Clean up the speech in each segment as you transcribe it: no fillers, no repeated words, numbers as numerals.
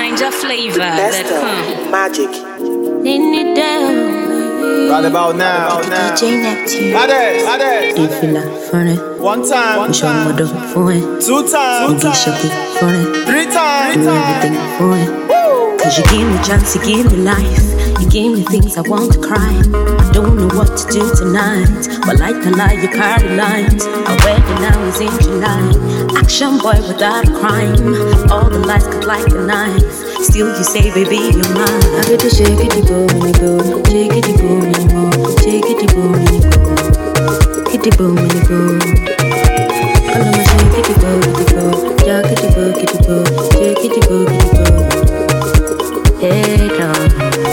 NinjaFlavor.com. Magic. Right about now. DJ Neptune. If you like funny, one time, push on my door for it. 2 times, You should be funny. 3 times, Do everything for it. Cause you give me chance, you give me life. You give me things I want to cry. I don't know what to do tonight, but like the lie, you carry light. Our wedding now is in July. Action boy without a crime. All the lies cut like a knife. Still you say, baby, you're mine. I get to shake it, boom, and go. Shake it, boom, and go. Shake it, boom, and go. Hit it, boom, and go. All of my shake it, boom, and go. Jack it, boom, get it, boom. Shake it, boom, get it, boom. Hey, dog.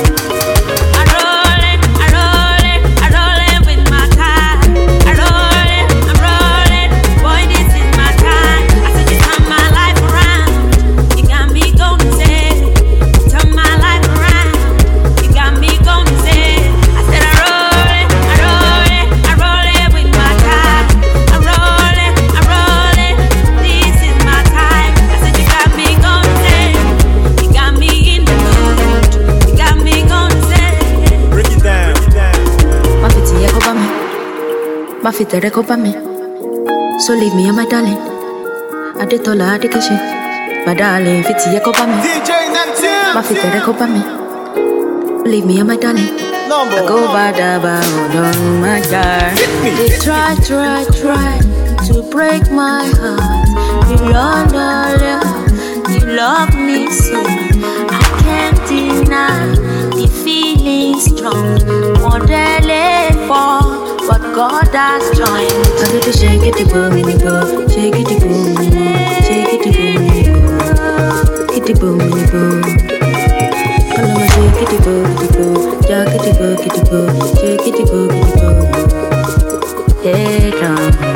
Ma fitte recopa me, so leave me, my darling. I did all I did, my darling. Fitty recopa me, DJ Neptune. ma fitte recopa me, leave me, my darling. Number I go bad about on my darling. They try to break my heart. You love me so. I can't deny the feeling strong. More than for. What God has joined. I get to shake it, the boom, and go. Shake it, the boom, and go. Shake it, the boom, and go. Hit the boom, and go. All of my shake it, the boom, and go. Jack it, the boom, get the boom. Shake it, the boom, and go. Hey, down.